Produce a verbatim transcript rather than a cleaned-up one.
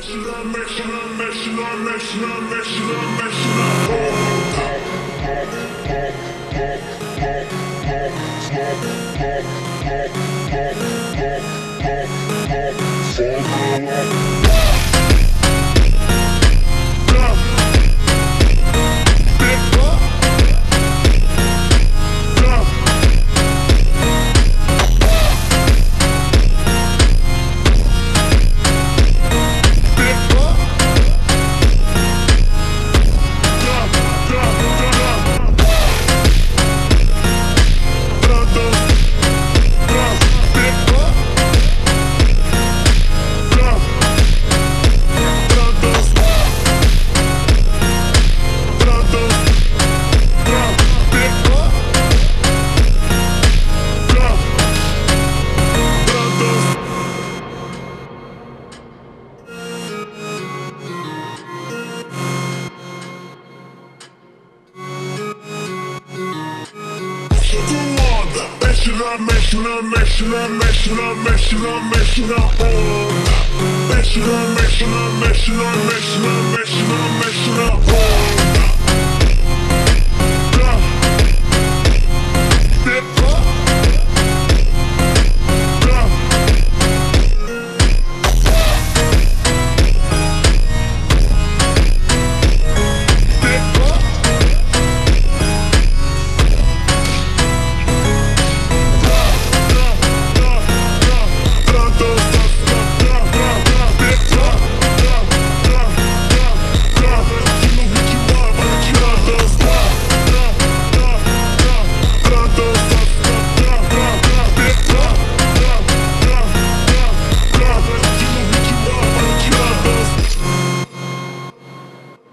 Mexe na, mexe na, mexe na, mexe na, mexe na onda. Mexe na, mexe na, mexe na, mexe na, mexe na, mexe na onda.